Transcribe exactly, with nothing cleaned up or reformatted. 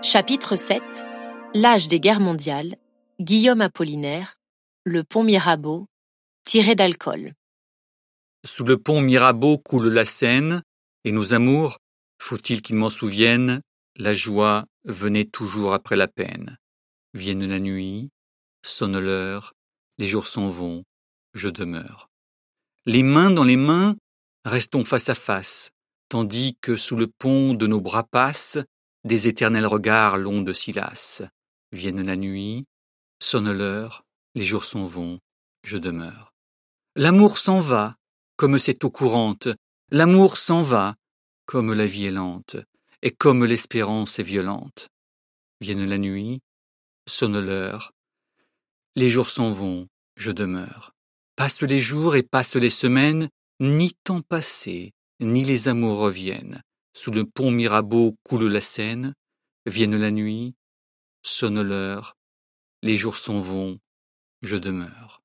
Chapitre sept. L'âge des guerres mondiales. Guillaume Apollinaire. Le pont Mirabeau. Tiré d'alcool. Sous le pont Mirabeau coule la Seine, et nos amours, faut-il qu'ils m'en souviennent, la joie venait toujours après la peine. Vienne la nuit, sonne l'heure, les jours s'en vont, je demeure. Les mains dans les mains, restons face à face, tandis que sous le pont de nos bras passent des éternels regards longs de Silas. Vienne la nuit, sonne l'heure, les jours s'en vont, je demeure. L'amour s'en va, comme cette eau courante, l'amour s'en va, comme la vie est lente, et comme l'espérance est violente. Vienne la nuit, sonne l'heure, les jours s'en vont, je demeure. Passent les jours et passent les semaines, ni temps passé, ni les amours reviennent. Sous le pont Mirabeau coule la Seine, vienne la nuit, sonne l'heure, les jours s'en vont, je demeure.